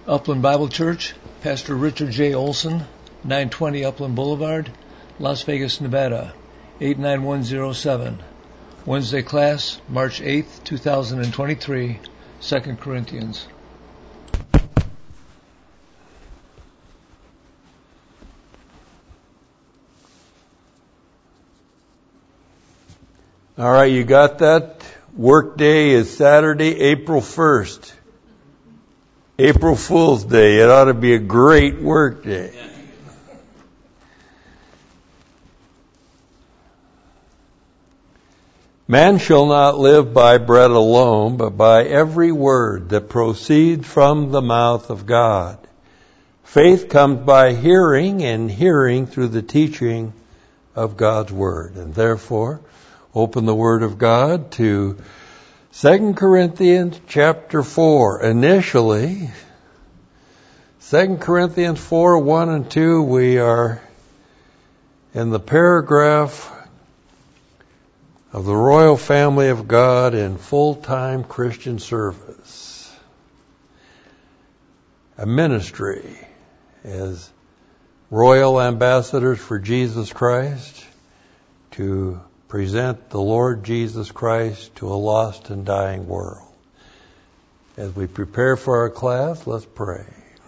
Upland Bible Church, Pastor Richard J. Olson, 920 Upland Boulevard, Las Vegas, Nevada, 89107. Wednesday class, March 8th, 2023, 2 Corinthians. All right, you got that? Work day is Saturday, April 1st. April Fool's Day. It ought to be a great work day. Man shall not live by bread alone, but by every word that proceeds from the mouth of God. Faith comes by hearing, and hearing through the teaching of God's Word. And therefore, open the Word of God to 2 Corinthians chapter 4. Initially, 2 Corinthians 4, 1 and 2, we are in the paragraph of the royal family of God in full-time Christian service. A ministry as royal ambassadors for Jesus Christ to present the Lord Jesus Christ to a lost and dying world. As we prepare for our class, let's pray.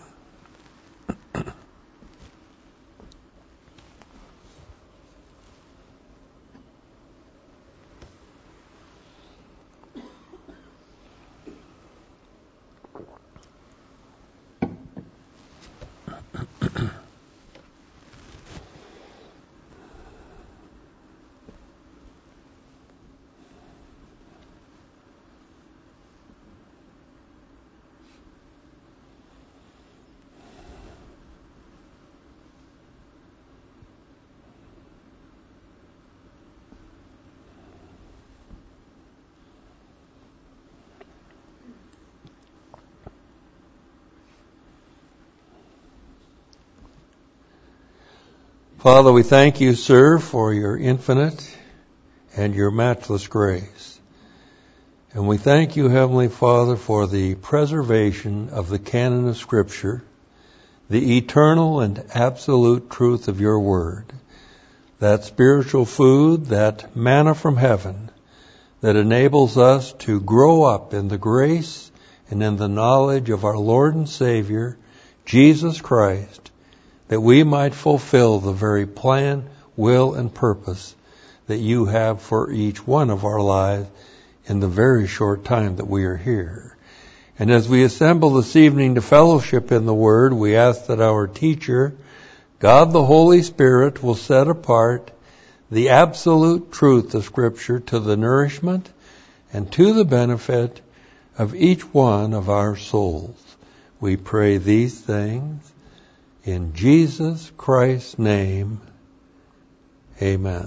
Father, we thank you, sir, for your infinite and your matchless grace. And we thank you, Heavenly Father, for the preservation of the canon of Scripture, the eternal and absolute truth of your word, that spiritual food, that manna from heaven, that enables us to grow up in the grace and in the knowledge of our Lord and Savior, Jesus Christ, that we might fulfill the very plan, will, and purpose that you have for each one of our lives in the very short time that we are here. And as we assemble this evening to fellowship in the Word, we ask that our teacher, God the Holy Spirit, will set apart the absolute truth of Scripture to the nourishment and to the benefit of each one of our souls. We pray these things in Jesus Christ's name, amen.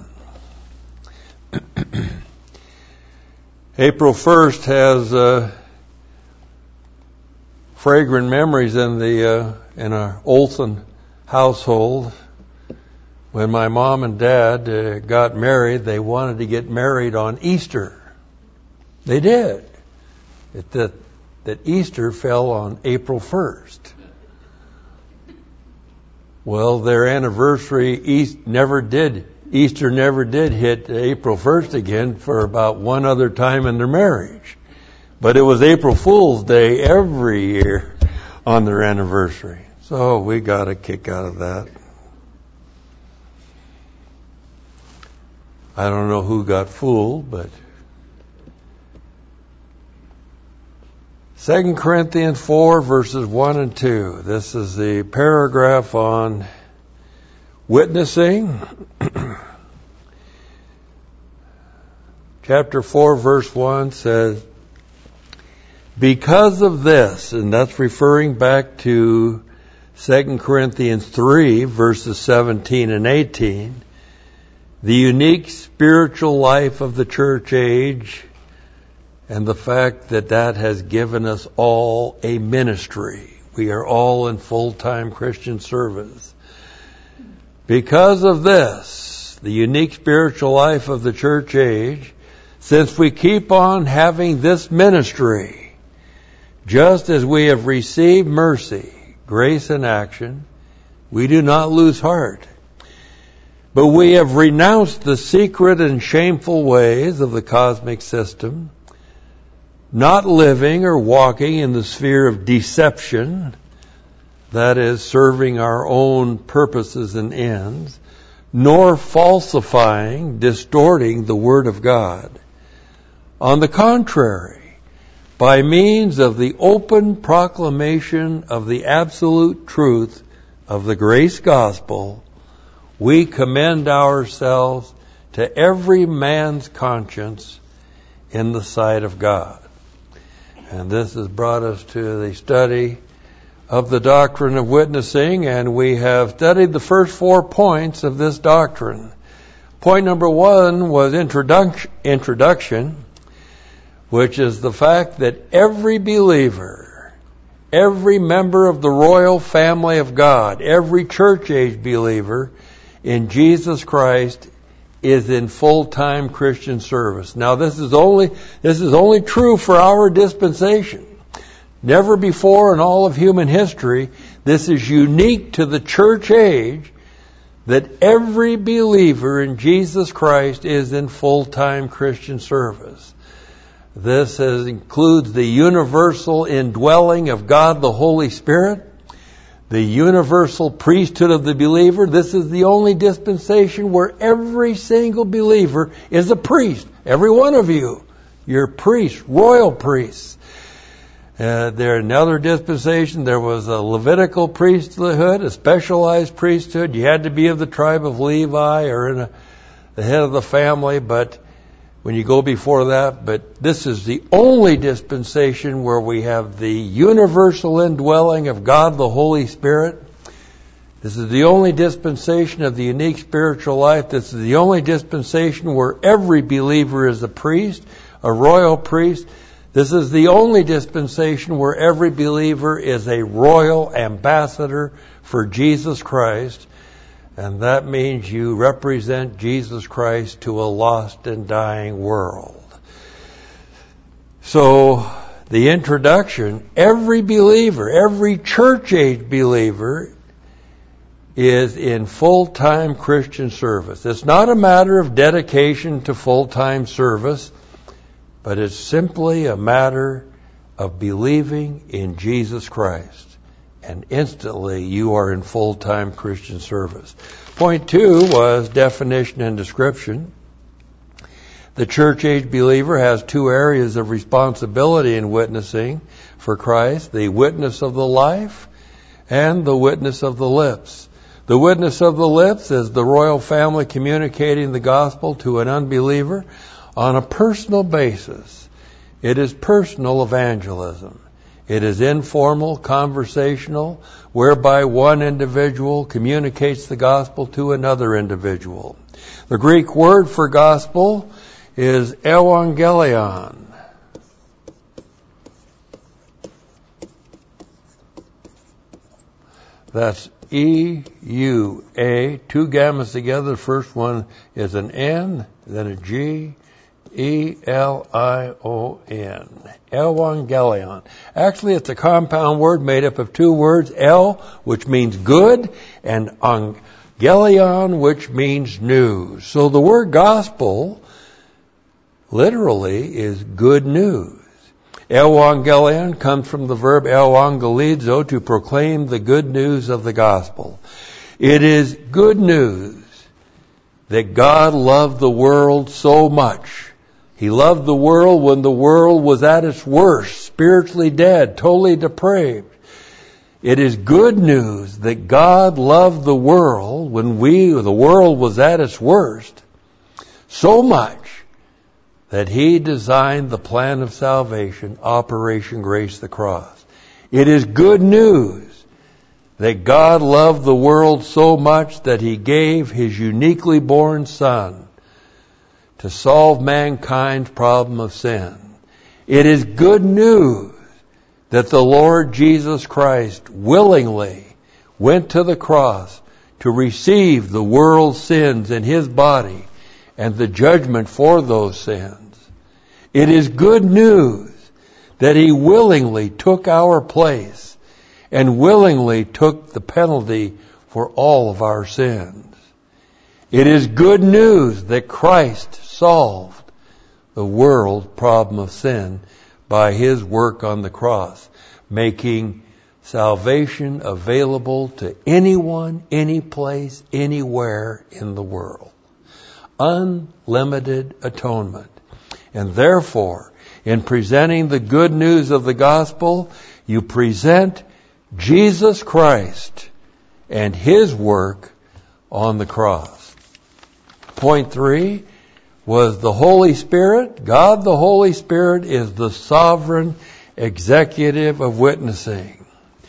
April 1st has fragrant memories in our Olson household. When my mom and dad got married, they wanted to get married on Easter. They did. That Easter fell on April 1st. Well, their anniversary, Easter never did hit April 1st again for about one other time in their marriage. But it was April Fool's Day every year on their anniversary. So we got a kick out of that. I don't know who got fooled, but 2 Corinthians 4, verses 1 and 2. This is the paragraph on witnessing. Chapter 4, verse 1 says, because of this, and that's referring back to 2 Corinthians 3, verses 17 and 18, the unique spiritual life of the church age, and the fact that that has given us all a ministry. We are all in full-time Christian service. Because of this, the unique spiritual life of the church age, since we keep on having this ministry, Just as we have received mercy, grace in action, we do not lose heart. But we have renounced the secret and shameful ways of the cosmic system, not living or walking in the sphere of deception, that is, serving our own purposes and ends, nor falsifying, distorting the Word of God. On the contrary, by means of the open proclamation of the absolute truth of the grace gospel, we commend ourselves to every man's conscience in the sight of God. And this has brought us to the study of the doctrine of witnessing, and we have studied the first 4 points of this doctrine. Point number 1 was introduction, which is the fact that every believer, every member of the royal family of God, every church-age believer in Jesus Christ is in full-time Christian service. Now this is only true for our dispensation. Never before in all of human history, this is unique to the church age, that every believer in Jesus Christ is in full-time Christian service. This includes the universal indwelling of God the Holy Spirit, the universal priesthood of the believer. This is the only dispensation where every single believer is a priest. Every one of you, you're priests, royal priests. There in another dispensation, there was a Levitical priesthood, a specialized priesthood. You had to be of the tribe of Levi or the head of the family, but when you go before that, but this is the only dispensation where we have the universal indwelling of God the Holy Spirit. This is the only dispensation of the unique spiritual life. This is the only dispensation where every believer is a priest, a royal priest. This is the only dispensation where every believer is a royal ambassador for Jesus Christ. And that means you represent Jesus Christ to a lost and dying world. So, the introduction, every believer, every church-age believer is in full-time Christian service. It's not a matter of dedication to full-time service, but it's simply a matter of believing in Jesus Christ. And instantly you are in full-time Christian service. Point 2 was definition and description. The church-age believer has 2 areas of responsibility in witnessing for Christ: the witness of the life and the witness of the lips. The witness of the lips is the royal family communicating the gospel to an unbeliever on a personal basis. It is personal evangelism. It is informal, conversational, whereby one individual communicates the gospel to another individual. The Greek word for gospel is evangelion. That's E-U-A, 2 gammas together. The first one is an N, then a G, E-L-I-O-N. Evangelion. Actually, it's a compound word made up of 2 words, El, which means good, and Angelion, which means news. So the word gospel literally is good news. Evangelion comes from the verb evangelizo, to proclaim the good news of the gospel. It is good news that God loved the world so much. He loved the world when the world was at its worst, spiritually dead, totally depraved. It is good news that God loved the world when the world was at its worst so much that He designed the plan of salvation, Operation Grace the Cross. It is good news that God loved the world so much that He gave His uniquely born Son to solve mankind's problem of sin. It is good news that the Lord Jesus Christ willingly went to the cross to receive the world's sins in His body and the judgment for those sins. It is good news that He willingly took our place and willingly took the penalty for all of our sins. It is good news that Christ solved the world problem of sin by His work on the cross, making salvation available to anyone, any place, anywhere in the world. Unlimited atonement. And therefore, in presenting the good news of the gospel, you present Jesus Christ and His work on the cross. Point 3 was the Holy Spirit. God the Holy Spirit is the sovereign executive of witnessing.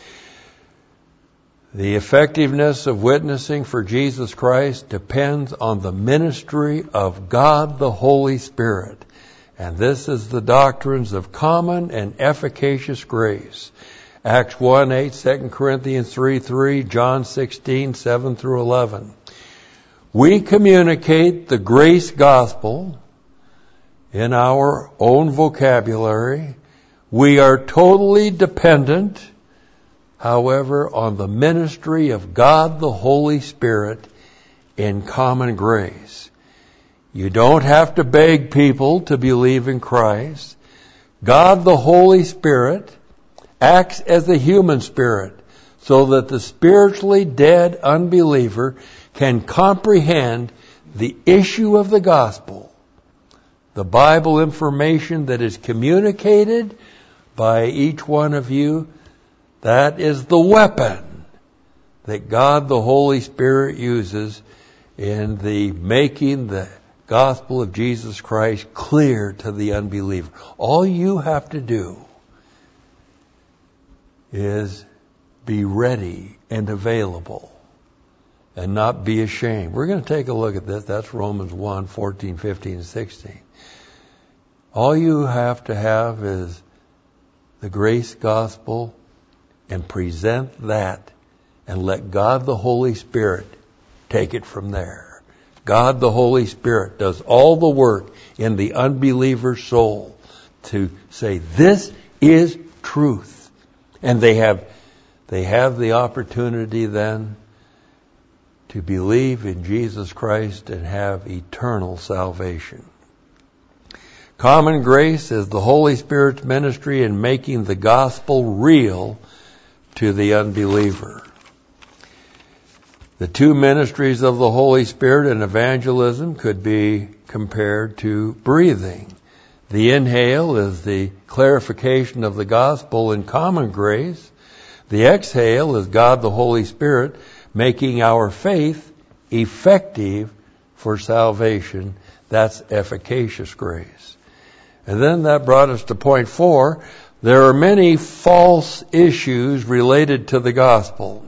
The effectiveness of witnessing for Jesus Christ depends on the ministry of God the Holy Spirit. And this is the doctrines of common and efficacious grace. Acts 1:8, 2 Corinthians 3:3, John 16:7 through 11. We communicate the grace gospel in our own vocabulary. We are totally dependent, however, on the ministry of God the Holy Spirit in common grace. You don't have to beg people to believe in Christ. God the Holy Spirit acts as a human spirit so that the spiritually dead unbeliever can comprehend the issue of the gospel, the Bible information that is communicated by each one of you. That is the weapon that God the Holy Spirit uses in the making the gospel of Jesus Christ clear to the unbeliever. All you have to do is be ready and available and not be ashamed. We're going to take a look at this. That's Romans 1, 14, 15, and 16. All you have to have is the grace gospel and present that and let God the Holy Spirit take it from there. God the Holy Spirit does all the work in the unbeliever's soul to say, this is truth. And they have the opportunity then to believe in Jesus Christ and have eternal salvation. Common grace is the Holy Spirit's ministry in making the gospel real to the unbeliever. The two ministries of the Holy Spirit in evangelism could be compared to breathing. The inhale is the clarification of the gospel in common grace. The exhale is God the Holy Spirit making our faith effective for salvation. That's efficacious grace. And then that brought us to point 4. There are many false issues related to the gospel.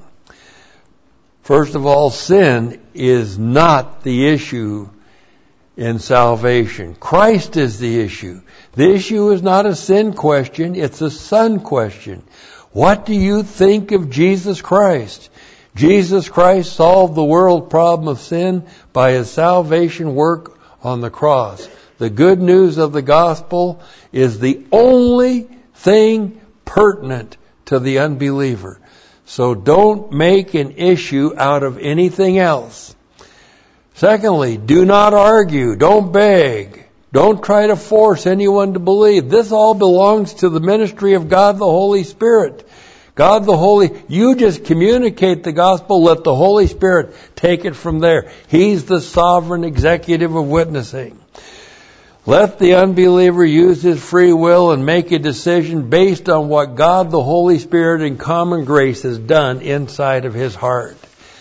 First of all, sin is not the issue in salvation. Christ is the issue. The issue is not a sin question, it's a son question. What do you think of Jesus Christ? Jesus Christ solved the world problem of sin by His salvation work on the cross. The good news of the gospel is the only thing pertinent to the unbeliever. So don't make an issue out of anything else. Secondly, do not argue. Don't beg. Don't try to force anyone to believe. This all belongs to the ministry of God the Holy Spirit. God the Holy, you just communicate the gospel, let the Holy Spirit take it from there. He's the sovereign executive of witnessing. Let the unbeliever use his free will and make a decision based on what God the Holy Spirit in common grace has done inside of his heart.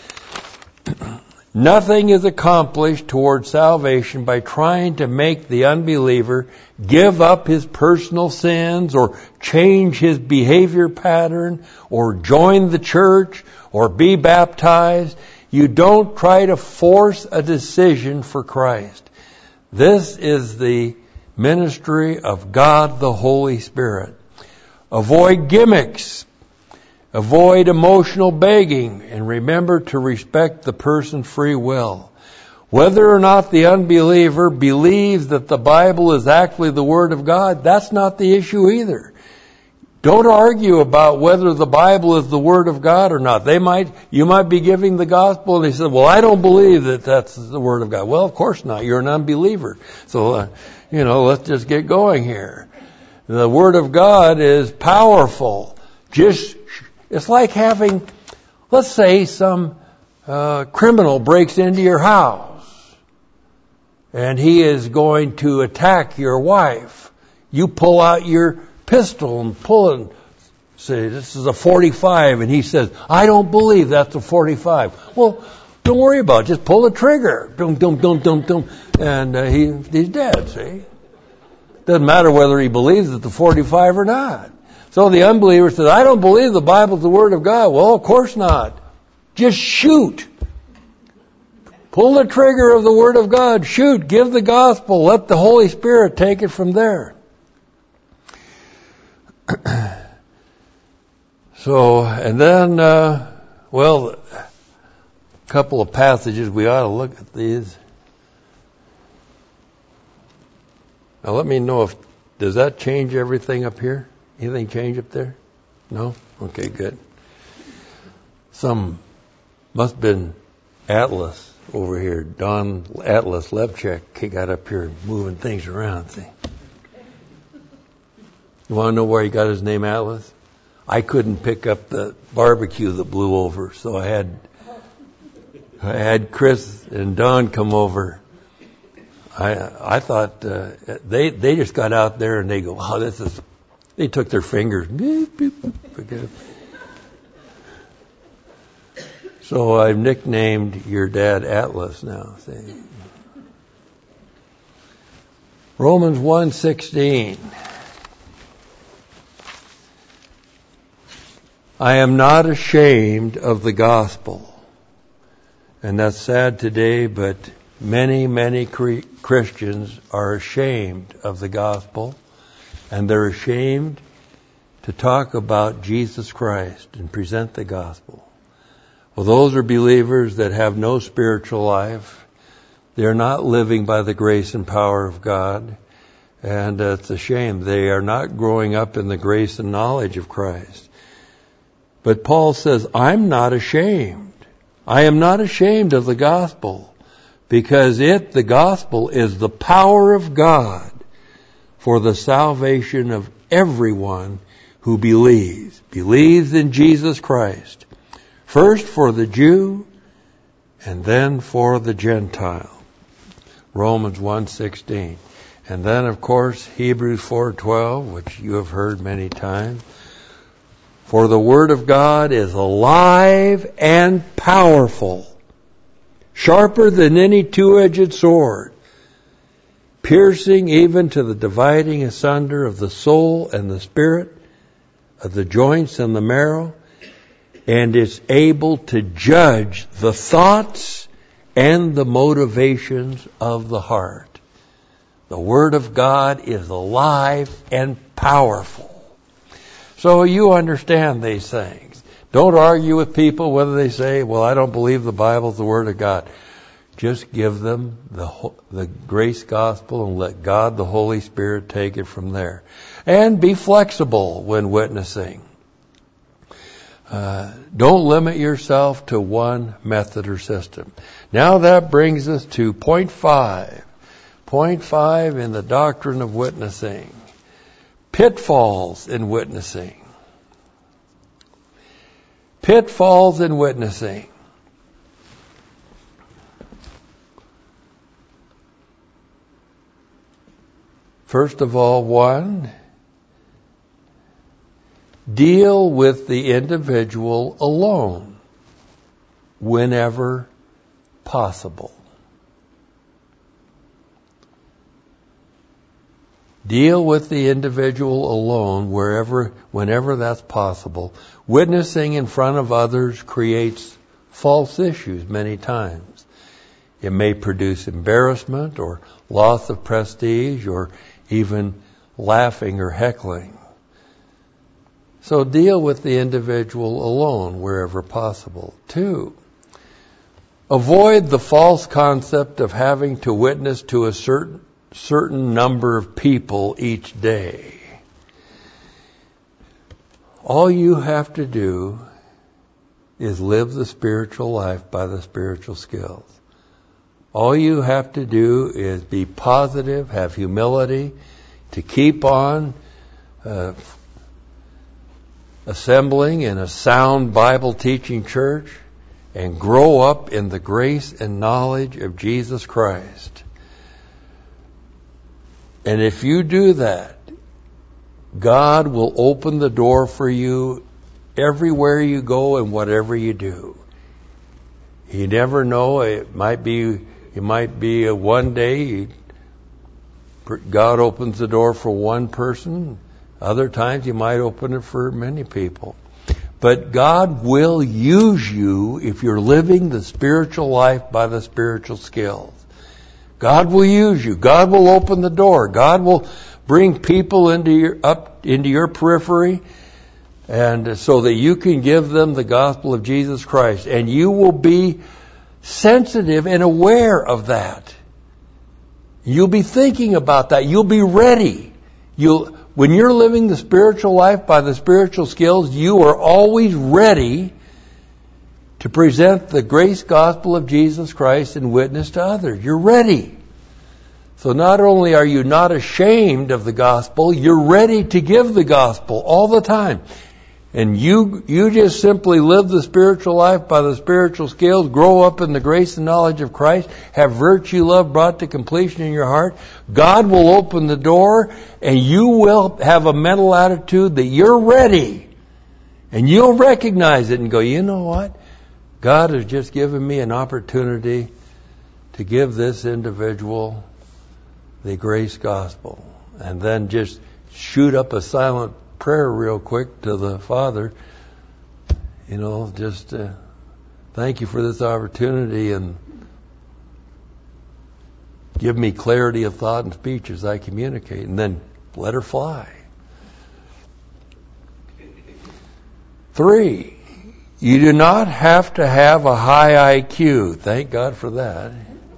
Nothing is accomplished toward salvation by trying to make the unbeliever give up his personal sins or change his behavior pattern or join the church or be baptized. You don't try to force a decision for Christ. This is the ministry of God the Holy Spirit. Avoid gimmicks. Avoid emotional begging, and remember to respect the person's free will. Whether or not the unbeliever believes that the Bible is actually the Word of God, that's not the issue either. Don't argue about whether the Bible is the Word of God or not. You might be giving the gospel, and they said, well, I don't believe that that's the Word of God. Well, of course not. You're an unbeliever. So, let's just get going here. The Word of God is powerful. It's like having, let's say, some criminal breaks into your house, and he is going to attack your wife. You pull out your pistol and pull it and say, this is a 45, and he says, I don't believe that's a 45. Well, don't worry about it. Just pull the trigger. Dum, dum, dum, dum, dum. And he's dead, see? Doesn't matter whether he believes it's a 45 or not. So the unbeliever says, I don't believe the Bible's the Word of God. Well, of course not. Just shoot. Pull the trigger of the Word of God. Shoot. Give the gospel. Let the Holy Spirit take it from there. So, and then, a couple of passages, we ought to look at these. Now let me know does that change everything up here? Anything change up there? No? Okay, good. Must have been Atlas over here. Don Atlas Levchuk got up here moving things around, see? You want to know where he got his name Atlas? I couldn't pick up the barbecue that blew over, so I had Chris and Don come over. I thought they just got out there and they go, wow, they took their fingers. Beep, beep, forget it. So I've nicknamed your dad Atlas now. See? Romans 1:16. I am not ashamed of the gospel. And that's sad today, but many, many Christians are ashamed of the gospel. And they're ashamed to talk about Jesus Christ and present the gospel. Well, those are believers that have no spiritual life. They're not living by the grace and power of God. And it's a shame. They are not growing up in the grace and knowledge of Christ. But Paul says, I'm not ashamed. I am not ashamed of the gospel, because the gospel, is the power of God for the salvation of everyone who believes in Jesus Christ. First for the Jew, and then for the Gentile. Romans 1:16. And then, of course, Hebrews 4:12, which you have heard many times. For the Word of God is alive and powerful, sharper than any two-edged sword, piercing even to the dividing asunder of the soul and the spirit, of the joints and the marrow, and is able to judge the thoughts and the motivations of the heart. The Word of God is alive and powerful. So you understand these things. Don't argue with people whether they say, well, I don't believe the Bible's the Word of God. Just give them the grace gospel and let God, the Holy Spirit, take it from there. And be flexible when witnessing. Don't limit yourself to one method or system. Now that brings us to point 5. Point 5 in the doctrine of witnessing. Pitfalls in witnessing. Pitfalls in witnessing. First of all, 1, deal with the individual alone whenever possible. Deal with the individual alone whenever that's possible. Witnessing in front of others creates false issues many times. It may produce embarrassment or loss of prestige or even laughing or heckling. So deal with the individual alone wherever possible. 2, avoid the false concept of having to witness to a certain number of people each day. All you have to do is live the spiritual life by the spiritual skills. All you have to do is be positive, have humility, to keep on assembling in a sound Bible teaching church and grow up in the grace and knowledge of Jesus Christ. And if you do that, God will open the door for you everywhere you go and whatever you do. You never know. It might be one day God opens the door for one person. Other times He might open it for many people. But God will use you if you're living the spiritual life by the spiritual skills. God will use you. God will open the door. God will bring people into your periphery, and so that you can give them the gospel of Jesus Christ. And you will be sensitive and aware of that. You'll be thinking about that. You'll be ready. When you're living the spiritual life by the spiritual skills, you are always ready to present the grace gospel of Jesus Christ and witness to others. You're ready. So not only are you not ashamed of the gospel, you're ready to give the gospel all the time. And you just simply live the spiritual life by the spiritual skills, grow up in the grace and knowledge of Christ, have virtue, love brought to completion in your heart. God will open the door, and you will have a mental attitude that you're ready. And you'll recognize it and go, you know what? God has just given me an opportunity to give this individual the grace gospel. And then just shoot up a silent prayer real quick to the Father. Just thank you for this opportunity, and give me clarity of thought and speech as I communicate, and then let her fly. 3, you do not have to have a high IQ. Thank God for that.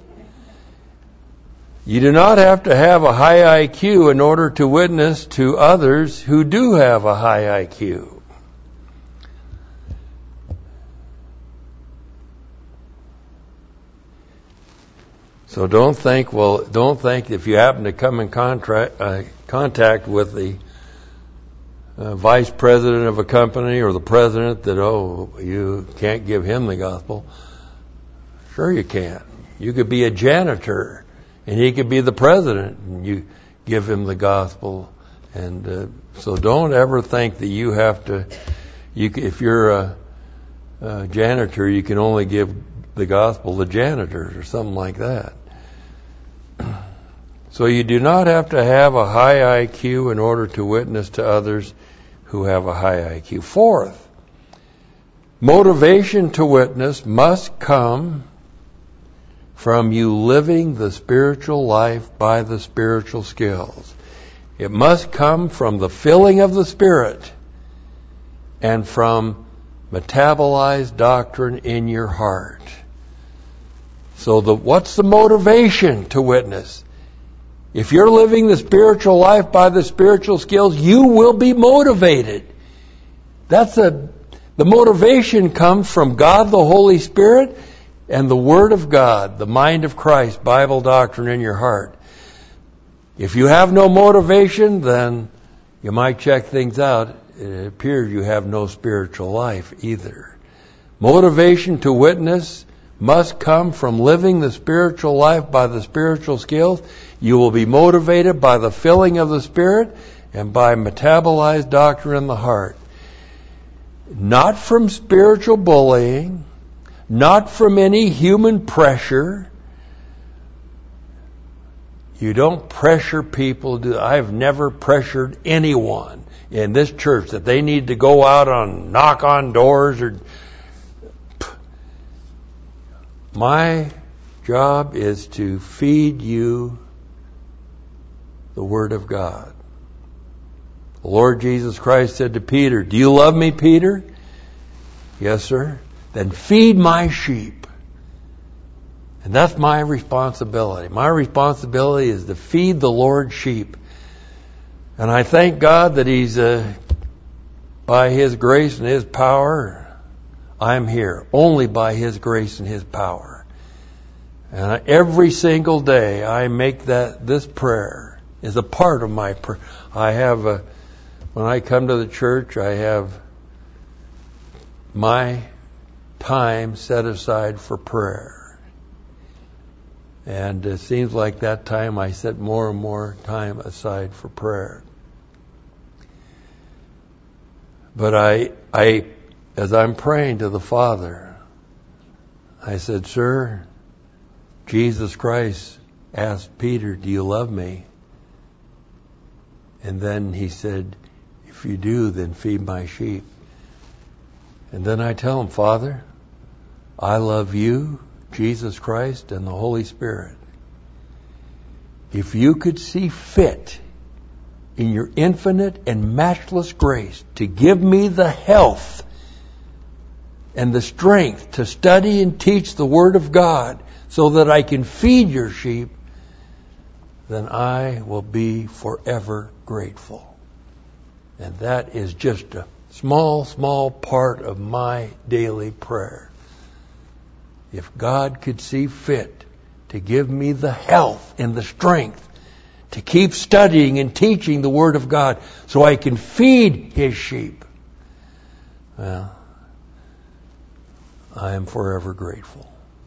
You do not have to have a high IQ in order to witness to others who do have a high IQ. So don't think if you happen to come in contact with the vice president of a company or the president that, you can't give him the gospel. Sure you can. You could be a janitor, and he could be the president, and you give him the gospel. And so don't ever think that you have to. If you're a janitor, you can only give the gospel to janitors or something like that. So you do not have to have a high IQ in order to witness to others who have a high IQ. 4th, motivation to witness must come from you living the spiritual life by the spiritual skills. It must come from the filling of the Spirit and from metabolized doctrine in your heart. So what's the motivation to witness? If you're living the spiritual life by the spiritual skills, you will be motivated. The motivation comes from God the Holy Spirit and the Word of God, the mind of Christ, Bible doctrine in your heart. If you have no motivation, then you might check things out. It appears you have no spiritual life either. Motivation to witness must come from living the spiritual life by the spiritual skills. You will be motivated by the filling of the Spirit and by metabolized doctrine in the heart. Not from spiritual bullying, not from any human pressure. You don't pressure people. I've never pressured anyone in this church that they need to go out and knock on doors. My job is to feed you the Word of God. The Lord Jesus Christ said to Peter, "Do you love me, Peter?" "Yes, sir." "Then feed my sheep." And that's my responsibility. My responsibility is to feed the Lord's sheep. And I thank God that He's, by by His grace and His power, I'm here. Only by His grace and His power. And every single day I make this prayer is a part of my prayer. When I come to the church, I have my time set aside for prayer. And it seems like that time I set more and more time aside for prayer. But I as I'm praying to the Father, I said, Sir, Jesus Christ asked Peter, do you love me? And then he said, if you do, then feed my sheep. And then I tell him, Father, I love you, Jesus Christ, and the Holy Spirit. If you could see fit in your infinite and matchless grace to give me the health and the strength to study and teach the Word of God so that I can feed your sheep, then I will be forever grateful. And that is just a small, small part of my daily prayer. If God could see fit to give me the health and the strength to keep studying and teaching the Word of God so I can feed His sheep, well, I am forever grateful.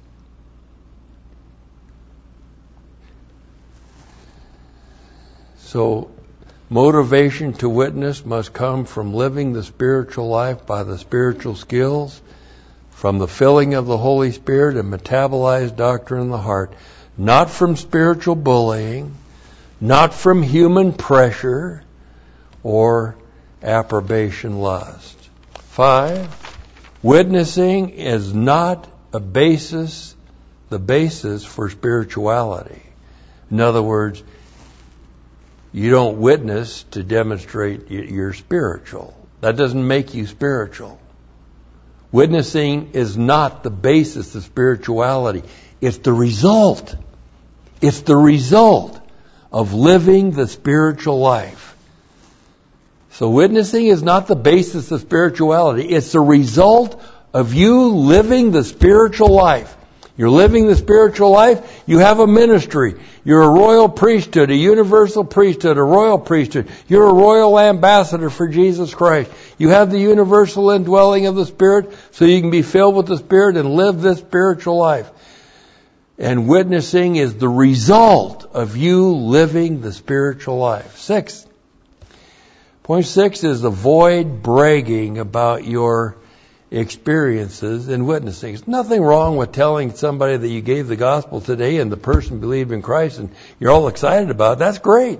So, motivation to witness must come from living the spiritual life by the spiritual skills, from the filling of the Holy Spirit and metabolized doctrine in the heart, not from spiritual bullying, not from human pressure or approbation lust. 5, witnessing is not the basis for spirituality. In other words, you don't witness to demonstrate you're spiritual. That doesn't make you spiritual. Witnessing is not the basis of spirituality. It's the result. It's the result of living the spiritual life. So witnessing is not the basis of spirituality. It's the result of you living the spiritual life. You're living the spiritual life, you have a ministry. You're a royal priesthood, a universal priesthood, a royal priesthood. You're a royal ambassador for Jesus Christ. You have the universal indwelling of the Spirit so you can be filled with the Spirit and live this spiritual life. And witnessing is the result of you living the spiritual life. 6. Point 6 is avoid bragging about your experiences in witnessing. There's nothing wrong with telling somebody that you gave the gospel today and the person believed in Christ and you're all excited about it. That's great.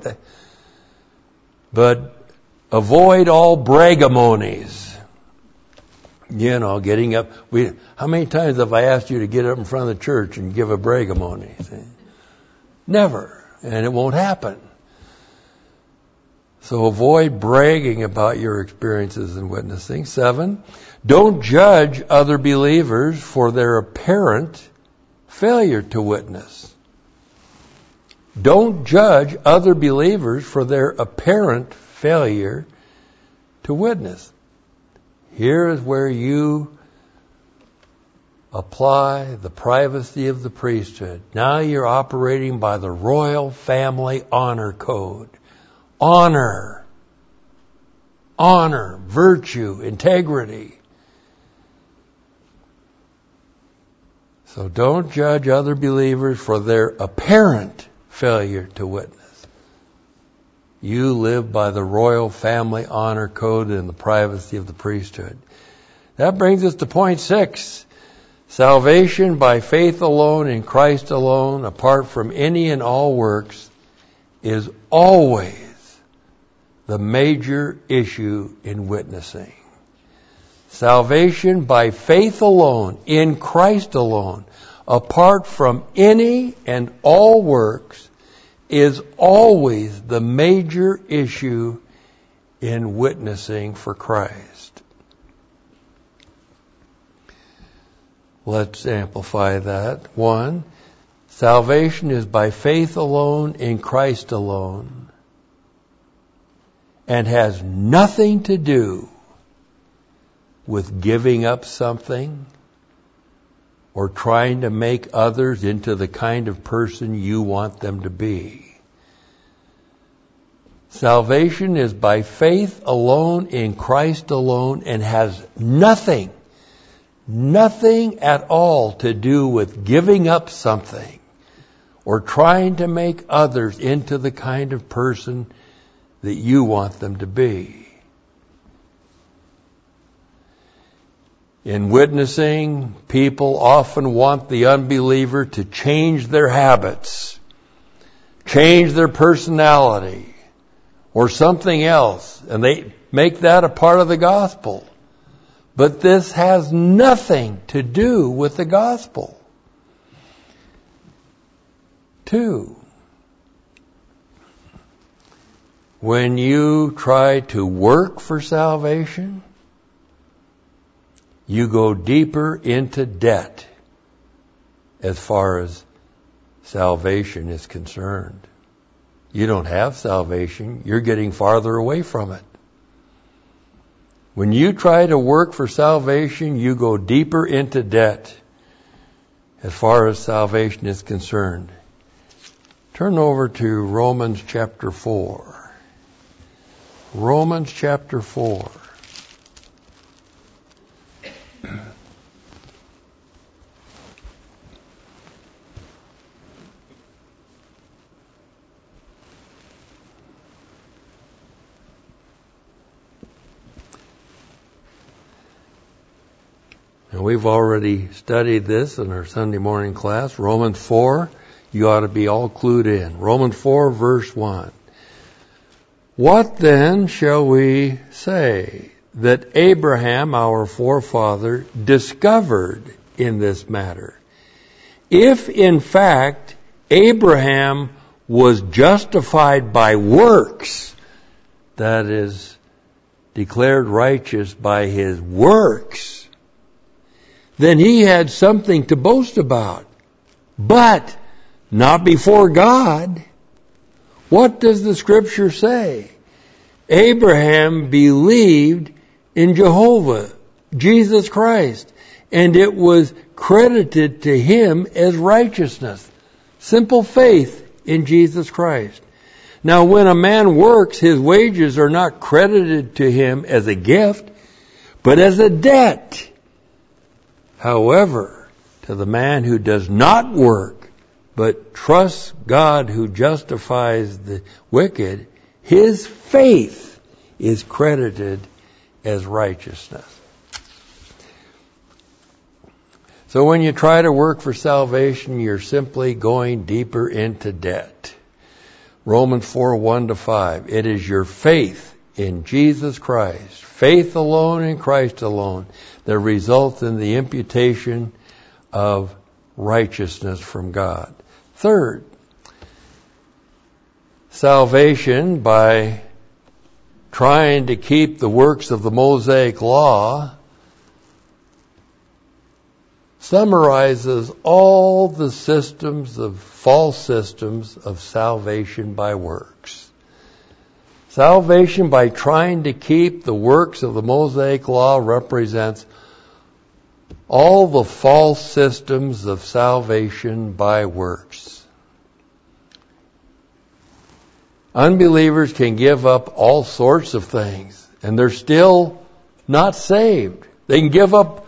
But avoid all braggamonies. You know, getting up. How many times have I asked you to get up in front of the church and give a braggamony? Never. And it won't happen. So avoid bragging about your experiences in witnessing. 7, don't judge other believers for their apparent failure to witness. Don't judge other believers for their apparent failure to witness. Here is where you apply the privacy of the priesthood. Now you're operating by the royal family honor code. Honor, virtue, integrity. So don't judge other believers for their apparent failure to witness. You live by the royal family honor code and the privacy of the priesthood. That brings us to point 6. Salvation by faith alone in Christ alone, apart from any and all works, is always the major issue in witnessing. Salvation by faith alone, in Christ alone, apart from any and all works, is always the major issue in witnessing for Christ. Let's amplify that. 1, salvation is by faith alone, in Christ alone, and has nothing to do with giving up something or trying to make others into the kind of person you want them to be. Salvation is by faith alone in Christ alone and has nothing at all to do with giving up something or trying to make others into the kind of person that you want them to be. In witnessing, people often want the unbeliever to change their habits, change their personality, or something else, and they make that a part of the gospel. But this has nothing to do with the gospel. 2, when you try to work for salvation, you go deeper into debt as far as salvation is concerned. You don't have salvation. You're getting farther away from it. When you try to work for salvation, you go deeper into debt as far as salvation is concerned. Turn over to Romans chapter 4. Romans chapter 4. And we've already studied this in our Sunday morning class. Romans 4, you ought to be all clued in. Romans 4, verse 1. What then shall we say that Abraham, our forefather, discovered in this matter? If in fact Abraham was justified by works, that is, declared righteous by his works, then he had something to boast about. But not before God. What does the Scripture say? Abraham believed in Jehovah, Jesus Christ, and it was credited to him as righteousness. Simple faith in Jesus Christ. Now, when a man works, his wages are not credited to him as a gift, but as a debt. However, to the man who does not work, but trusts God who justifies the wicked, his faith is credited as righteousness. So when you try to work for salvation, you're simply going deeper into debt. Romans 4, 1-5. It is your faith in Jesus Christ, faith alone in Christ alone, that results in the imputation of righteousness from God. Third, salvation by trying to keep the works of the Mosaic Law summarizes all the false systems of salvation by works. Salvation by trying to keep the works of the Mosaic Law represents all the false systems of salvation by works. Unbelievers can give up all sorts of things, and they're still not saved. They can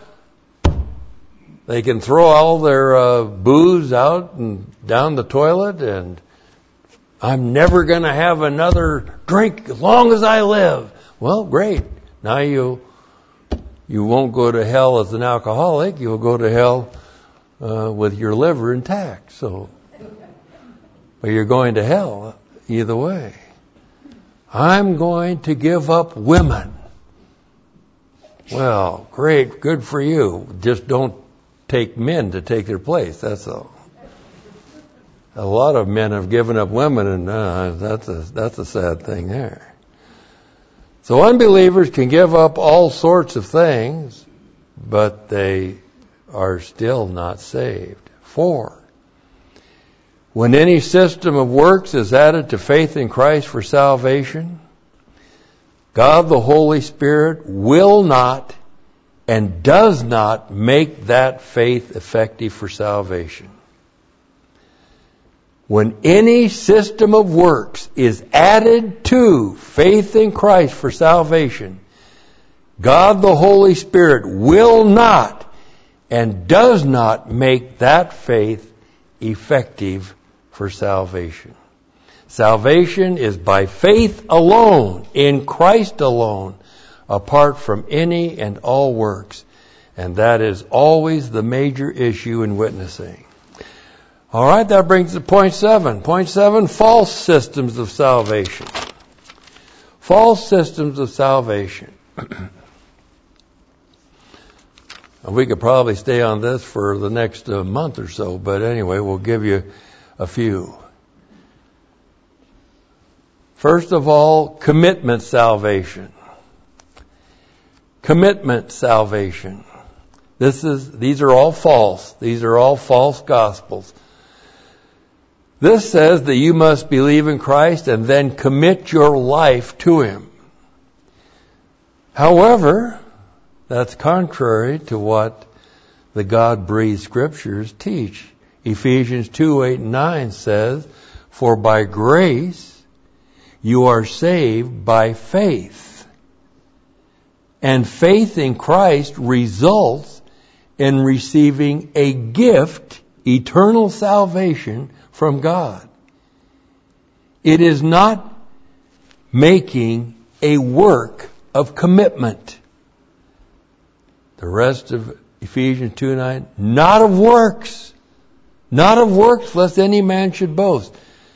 throw all their booze out and down the toilet, and I'm never going to have another drink as long as I live. Well, great. Now you won't go to hell as an alcoholic. You'll go to hell with your liver intact. So, but you're going to hell either way. I'm going to give up women. Well, great, good for you. Just don't take men to take their place. That's all. A lot of men have given up women, and that's a sad thing there. So unbelievers can give up all sorts of things, but they are still not saved. 4, when any system of works is added to faith in Christ for salvation, God the Holy Spirit will not and does not make that faith effective for salvation. When any system of works is added to faith in Christ for salvation, God the Holy Spirit will not and does not make that faith effective for salvation. Salvation is by faith alone, in Christ alone, apart from any and all works. And that is always the major issue in witnessing. All right, that brings us to point 7. Point 7, false systems of salvation. False systems of salvation. We could probably stay on this for the next month or so, but anyway, we'll give you a few. First of all, commitment salvation. Commitment salvation. These are all false. These are all false gospels. This says that you must believe in Christ and then commit your life to Him. However, that's contrary to what the God-breathed Scriptures teach. Ephesians 2:8-9 says, "For by grace you are saved by faith. And faith in Christ results in receiving a gift, eternal salvation from God." It is not making a work of commitment. The rest of Ephesians 2:9, not of works. Not of works, lest any man should boast.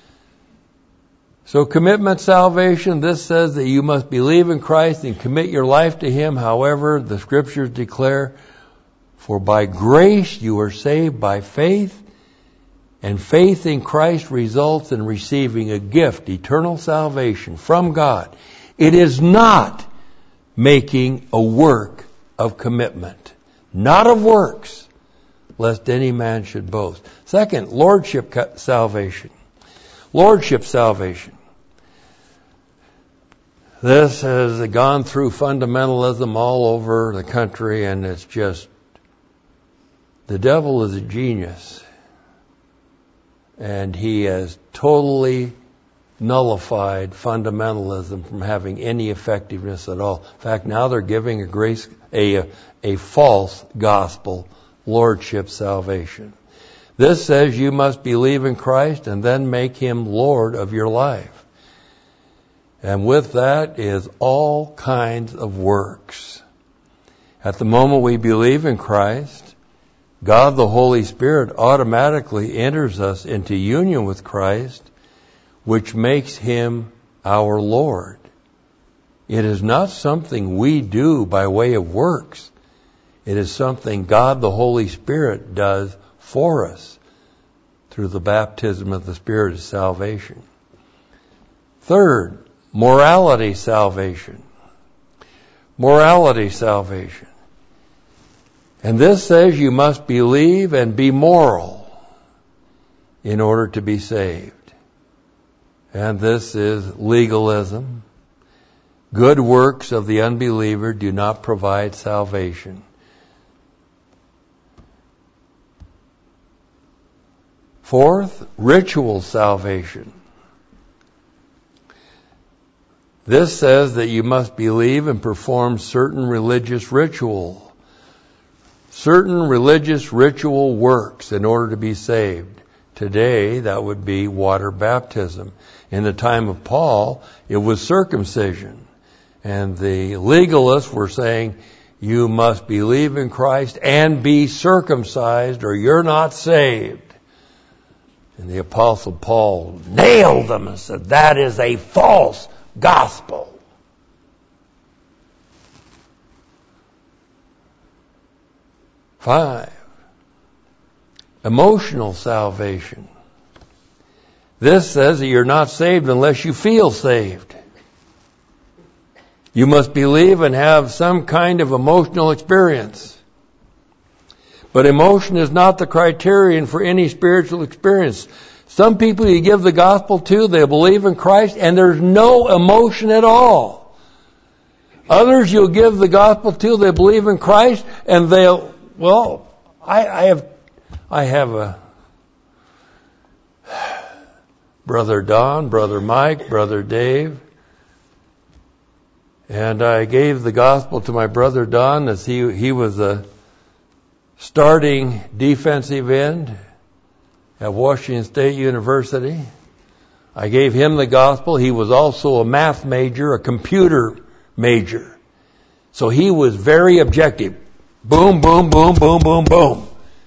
So commitment salvation, this says that you must believe in Christ and commit your life to Him. However, the Scriptures declare, "For by grace you are saved by faith, and faith in Christ results in receiving a gift, eternal salvation from God." It is not making a work of commitment, not of works, lest any man should boast. Second, lordship salvation. Lordship salvation. This has gone through fundamentalism all over the country, and it's just, the devil is a genius. And he has totally nullified fundamentalism from having any effectiveness at all. In fact, now they're giving a false gospel, lordship salvation. This says you must believe in Christ and then make Him Lord of your life. And with that is all kinds of works. At the moment we believe in Christ, God the Holy Spirit automatically enters us into union with Christ, which makes Him our Lord. It is not something we do by way of works. It is something God the Holy Spirit does for us through the baptism of the Spirit of salvation. Third, morality salvation. Morality salvation. And this says you must believe and be moral in order to be saved. And this is legalism. Good works of the unbeliever do not provide salvation. Fourth, ritual salvation. This says that you must believe and perform certain religious ritual works in order to be saved. Today, that would be water baptism. In the time of Paul, it was circumcision. And the legalists were saying, you must believe in Christ and be circumcised or you're not saved. And the Apostle Paul nailed them and said, that is a false gospel. Five, emotional salvation. This says that you're not saved unless you feel saved. You must believe and have some kind of emotional experience. But emotion is not the criterion for any spiritual experience. Some people you give the gospel to, they believe in Christ, and there's no emotion at all. Others you'll give the gospel to, they believe in Christ, and they'll, well, I have a Brother Don, Brother Mike, Brother Dave, and I gave the gospel to my brother Don as he was a starting defensive end at Washington State University. I gave him the gospel. He was also a math major, a computer major. So he was very objective. Boom, boom, boom, boom, boom, boom.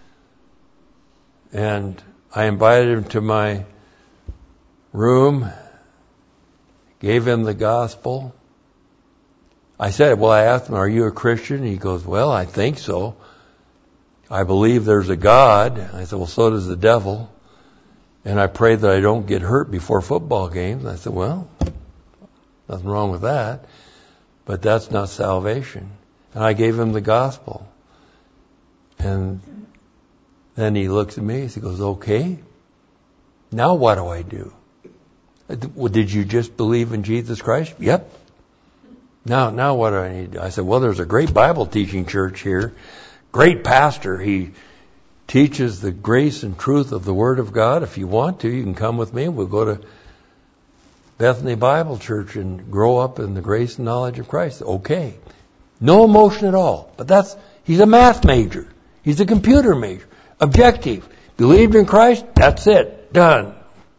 And I invited him to my room, gave him the gospel. I asked him, are you a Christian? He goes, well, I think so. I believe there's a God. I said, well, so does the devil. And I pray that I don't get hurt before football games. I said, well, nothing wrong with that. But that's not salvation. And I gave him the gospel. And then he looks at me, he goes, okay, now what do I do? Well, did you just believe in Jesus Christ? Yep. Now what do I need to do? I said, well, there's a great Bible teaching church here. Great pastor. He teaches the grace and truth of the Word of God. If you want to, you can come with me. We'll go to Bethany Bible Church and grow up in the grace and knowledge of Christ. Okay. No emotion at all. But he's a math major. He's a computer major. Objective. Believed in Christ. That's it. Done.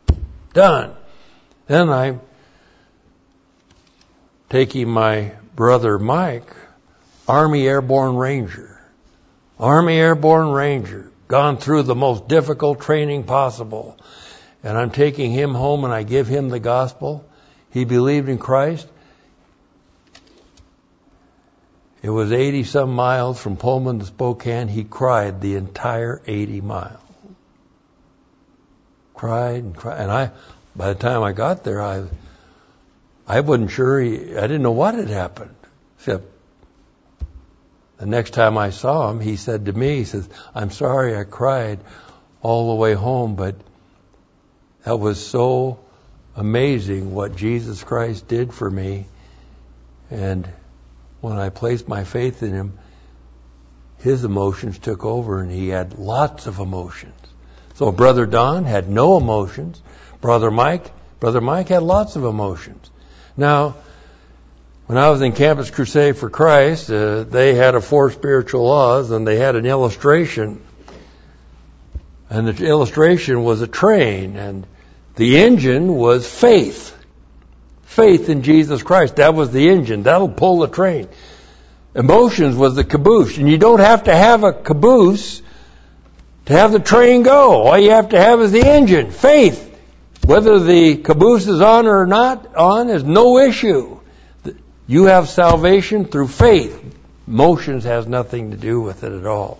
Then I'm taking my brother Mike, Army Airborne Ranger. Gone through the most difficult training possible. And I'm taking him home and I give him the gospel. He believed in Christ. It was 80-some miles from Pullman to Spokane. He cried the entire 80 miles. Cried. And by the time I got there, I wasn't sure. I didn't know what had happened. Except the next time I saw him, he said to me, he says, I'm sorry I cried all the way home, but that was so amazing what Jesus Christ did for me. And when I placed my faith in him, his emotions took over and he had lots of emotions. So Brother Don had no emotions. Brother Mike had lots of emotions. Now, when I was in Campus Crusade for Christ, they had 4 spiritual laws, and they had an illustration. And the illustration was a train, and the engine was faith. Faith in Jesus Christ. That was the engine. That'll pull the train. Emotions was the caboose. And you don't have to have a caboose to have the train go. All you have to have is the engine. Faith. Whether the caboose is on or not on is no issue. You have salvation through faith. Emotions has nothing to do with it at all.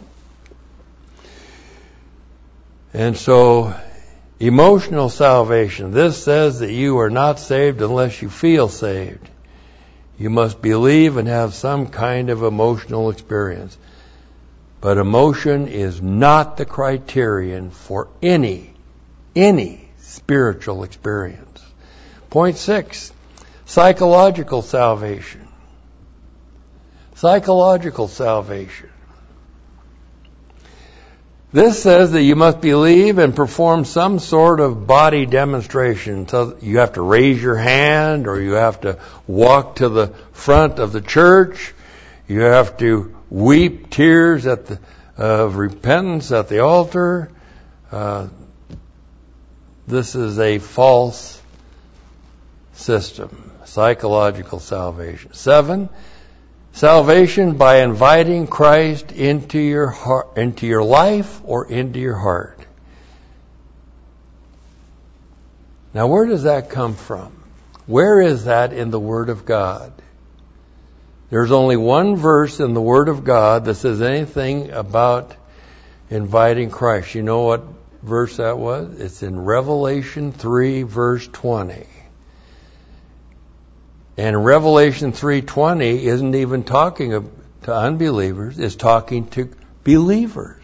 And so, emotional salvation. This says that you are not saved unless you feel saved. You must believe and have some kind of emotional experience. But emotion is not the criterion for any spiritual experience. Point 6, psychological salvation. Psychological salvation. This says that you must believe and perform some sort of body demonstration. So you have to raise your hand, or you have to walk to the front of the church. You have to weep tears of repentance at the altar. This is a false system. Psychological salvation. 7, salvation by inviting Christ into your heart, into your life, or into your heart. Now, where does that come from? Where is that in the Word of God? There's only one verse in the Word of God that says anything about inviting Christ. You know what verse that was? It's in Revelation 3, verse 20. And Revelation 3:20 isn't even talking to unbelievers, it's talking to believers.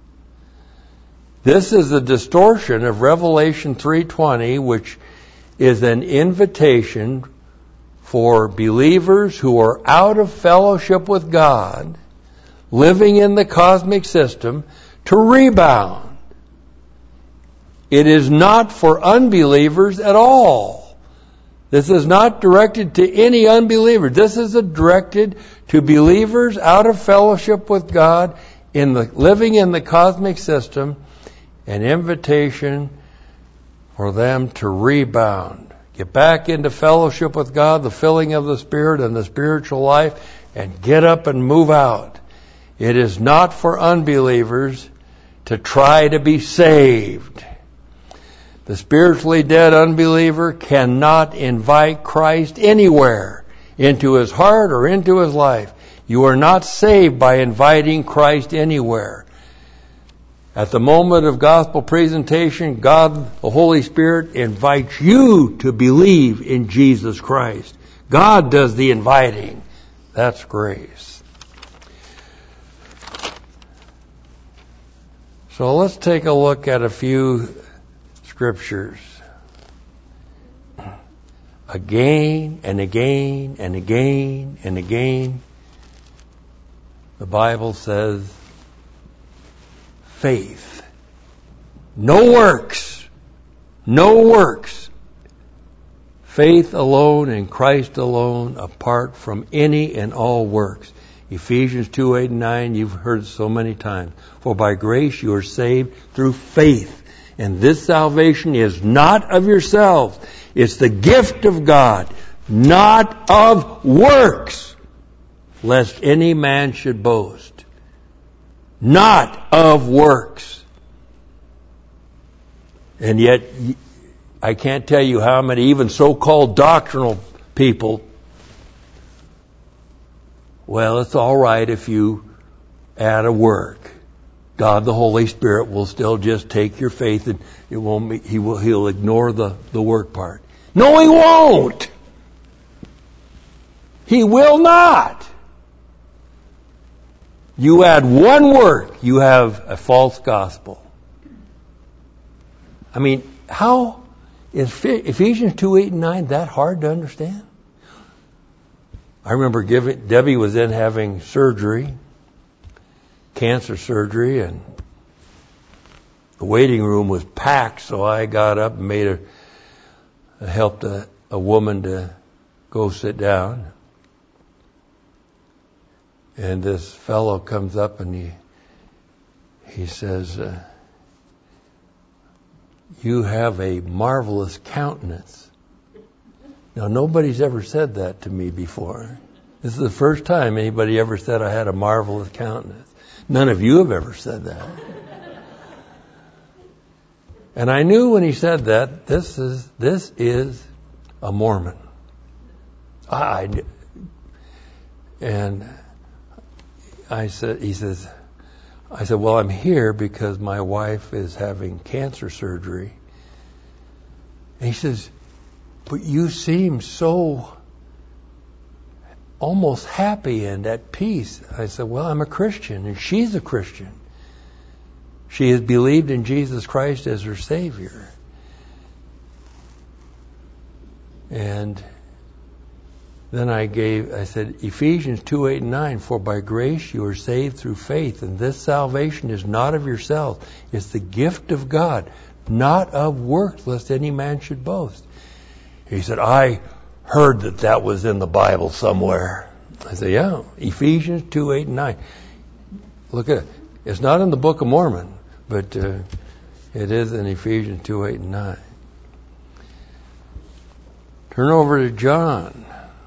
This is a distortion of Revelation 3:20, which is an invitation for believers who are out of fellowship with God, living in the cosmic system, to rebound. It is not for unbelievers at all. This is not directed to any unbeliever. This is directed to believers out of fellowship with God, living in the cosmic system, an invitation for them to rebound. Get back into fellowship with God, the filling of the Spirit and the spiritual life, and get up and move out. It is not for unbelievers to try to be saved. The spiritually dead unbeliever cannot invite Christ anywhere into his heart or into his life. You are not saved by inviting Christ anywhere. At the moment of gospel presentation, God, the Holy Spirit, invites you to believe in Jesus Christ. God does the inviting. That's grace. So let's take a look at a few scriptures. Again and again and again and again, the Bible says, faith. No works. No works. Faith alone in Christ alone, apart from any and all works. Ephesians 2:8-9, you've heard so many times. For by grace you are saved through faith. And this salvation is not of yourselves. It's the gift of God, not of works, lest any man should boast. Not of works. And yet, I can't tell you how many, even so-called doctrinal people, well, it's all right if you add a work. God, the Holy Spirit, will still just take your faith and it won't. He'll ignore the work part. No, He won't. He will not. You add one work, you have a false gospel. I mean, how is Ephesians 2:8-9 that hard to understand? I remember Debbie was then having surgery, cancer surgery, and the waiting room was packed, so I got up and helped a woman to go sit down. And this fellow comes up and he says, you have a marvelous countenance. Now, nobody's ever said that to me before. This is the first time anybody ever said I had a marvelous countenance. None of you have ever said that. And I knew when he said that, this is a Mormon. And I said, well, I'm here because my wife is having cancer surgery. And he says, but you seem so almost happy and at peace. I said, well, I'm a Christian and she's a Christian. She has believed in Jesus Christ as her Savior. And then I said, Ephesians 2:8-9, for by grace you are saved through faith, and this salvation is not of yourselves. It's the gift of God, not of works, lest any man should boast. He said, I heard that was in the Bible somewhere. I said, yeah, Ephesians 2:8-9. Look at it. It's not in the Book of Mormon, but it is in Ephesians 2:8-9. Turn over to John.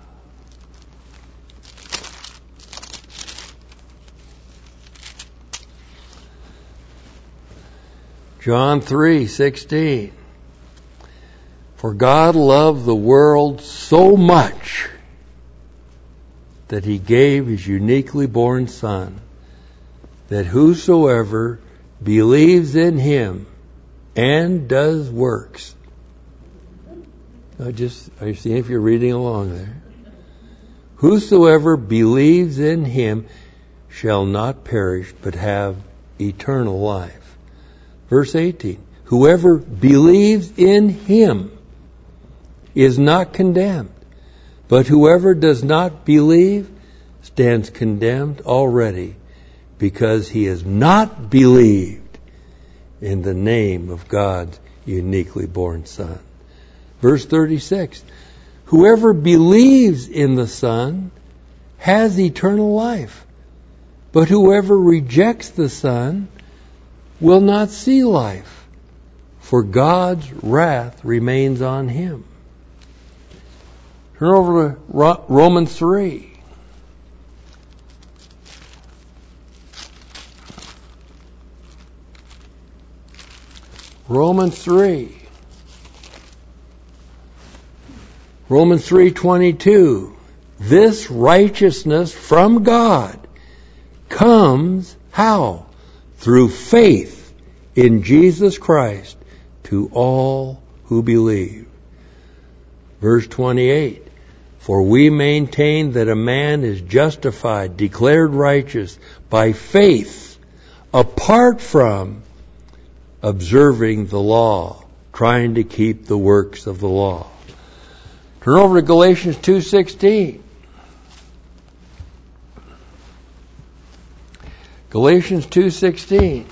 John 3:16. For God loved the world so much that He gave His uniquely born Son, that whosoever believes in Him and does works. Are you seeing if you're reading along there? Whosoever believes in Him shall not perish, but have eternal life. Verse 18. Whoever believes in Him is not condemned, But whoever does not believe stands condemned already, because he has not believed in the name of God's uniquely born Son. Verse 36, whoever believes in the Son has eternal life, but whoever rejects the Son will not see life, for God's wrath remains on him. Turn over to Romans 3. Romans 3. Romans 3:22. This righteousness from God comes how? Through faith in Jesus Christ to all who believe. Verse 28. For we maintain that a man is justified, declared righteous by faith, apart from observing the law, trying to keep the works of the law. Turn over to Galatians 2:16. Galatians 2:16.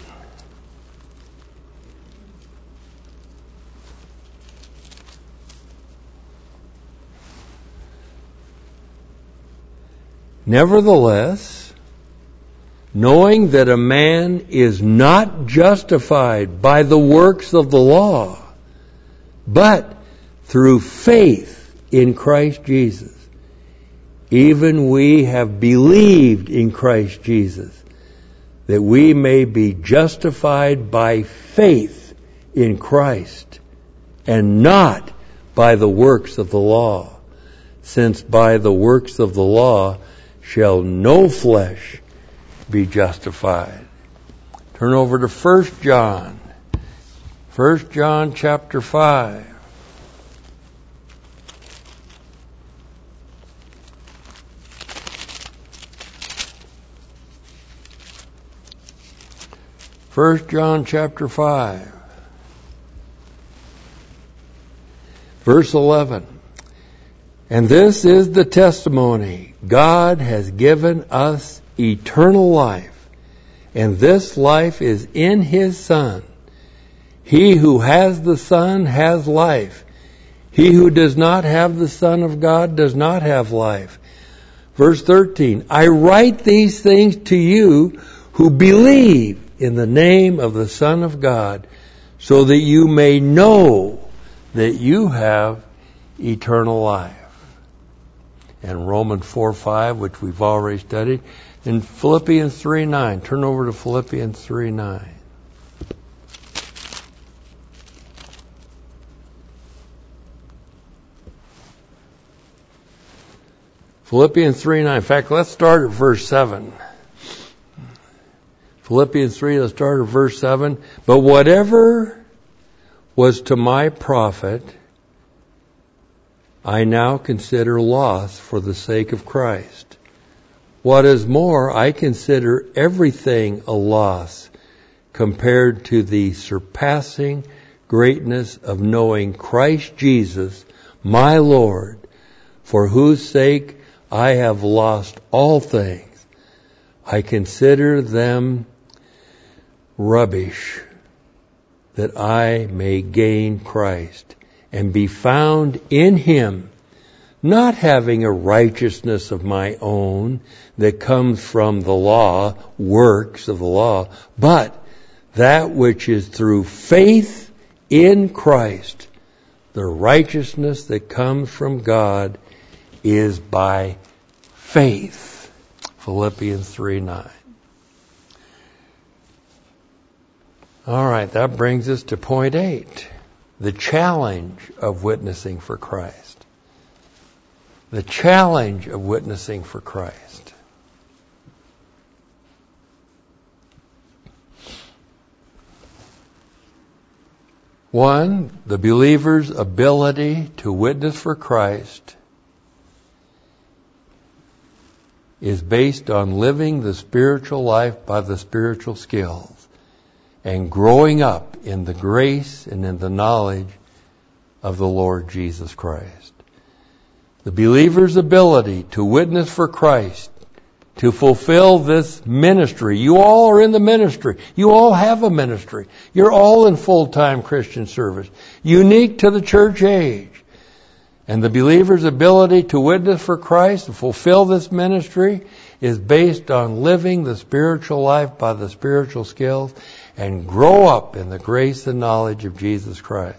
Nevertheless, knowing that a man is not justified by the works of the law, but through faith in Christ Jesus, even we have believed in Christ Jesus, that we may be justified by faith in Christ, and not by the works of the law, since by the works of the law shall no flesh be justified. Turn over to 1 John. 1 John chapter 5. First John chapter 5. Verse 11. And this is the testimony. God has given us eternal life, and this life is in His Son. He who has the Son has life. He who does not have the Son of God does not have life. Verse 13. I write these things to you who believe in the name of the Son of God, so that you may know that you have eternal life. And Romans 4:5, which we've already studied, and Philippians 3:9. Turn over to Philippians 3:9. Philippians 3:9. In fact, let's start at verse 7. Philippians 3, let's start at verse 7. But whatever was to my profit, I now consider loss for the sake of Christ. What is more, I consider everything a loss compared to the surpassing greatness of knowing Christ Jesus, my Lord, for whose sake I have lost all things. I consider them rubbish, that I may gain Christ and be found in Him, not having a righteousness of my own that comes from the law, works of the law, but that which is through faith in Christ. The righteousness that comes from God is by faith. Philippians 3:9. All right, that brings us to point 8. The challenge of witnessing for Christ. The challenge of witnessing for Christ. One, the believer's ability to witness for Christ is based on living the spiritual life by the spiritual skills and growing up in the grace and in the knowledge of the Lord Jesus Christ. The believer's ability to witness for Christ, to fulfill this ministry. You all are in the ministry. You all have a ministry. You're all in full-time Christian service, unique to the church age. And the believer's ability to witness for Christ, to fulfill this ministry, is based on living the spiritual life by the spiritual skills and grow up in the grace and knowledge of Jesus Christ.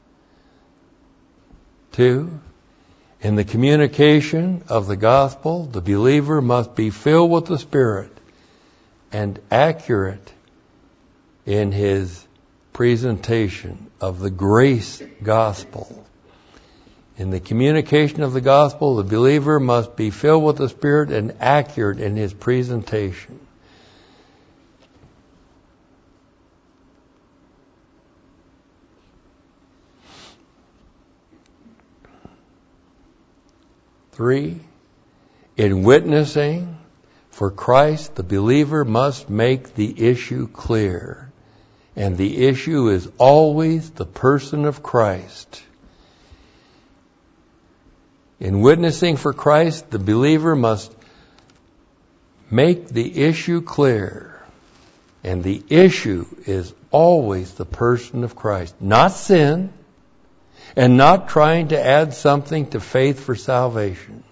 2, in the communication of the gospel, the believer must be filled with the Spirit and accurate in his presentation of the grace gospel. In the communication of the gospel, the believer must be filled with the Spirit and accurate in his presentation. Three, in witnessing for Christ, the believer must make the issue clear. And the issue is always the person of Christ. In witnessing for Christ, the believer must make the issue clear. And the issue is always the person of Christ. Not sin, and not trying to add something to faith for salvation.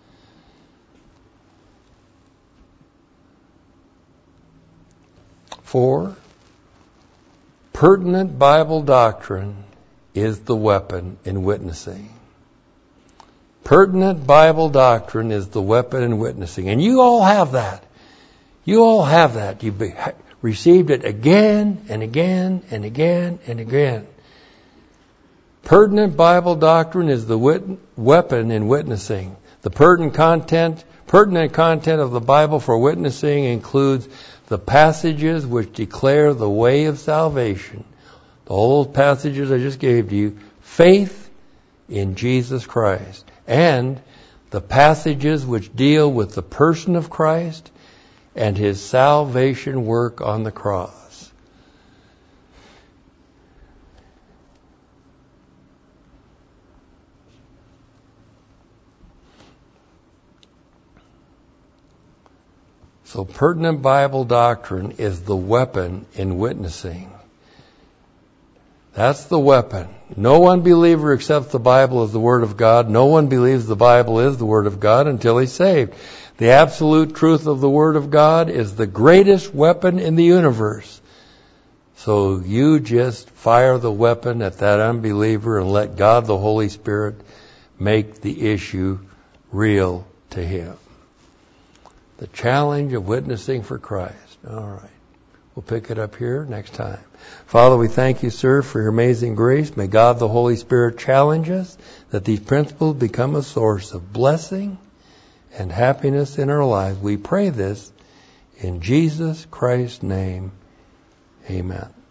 Four, pertinent Bible doctrine is the weapon in witnessing. Pertinent Bible doctrine is the weapon in witnessing. And you all have that. You all have that. You've received it again and again and again and again. Pertinent Bible doctrine is the weapon in witnessing. The pertinent content of the Bible for witnessing includes the passages which declare the way of salvation. All those passages I just gave to you. Faith in Jesus Christ. And the passages which deal with the person of Christ and his salvation work on the cross. So pertinent Bible doctrine is the weapon in witnessing. That's the weapon. No unbeliever accepts the Bible as the Word of God. No one believes the Bible is the Word of God until he's saved. The absolute truth of the Word of God is the greatest weapon in the universe. So you just fire the weapon at that unbeliever and let God the Holy Spirit make the issue real to him. The challenge of witnessing for Christ. All right. We'll pick it up here next time. Father, we thank you, sir, for your amazing grace. May God the Holy Spirit challenge us that these principles become a source of blessing and happiness in our lives. We pray this in Jesus Christ's name. Amen.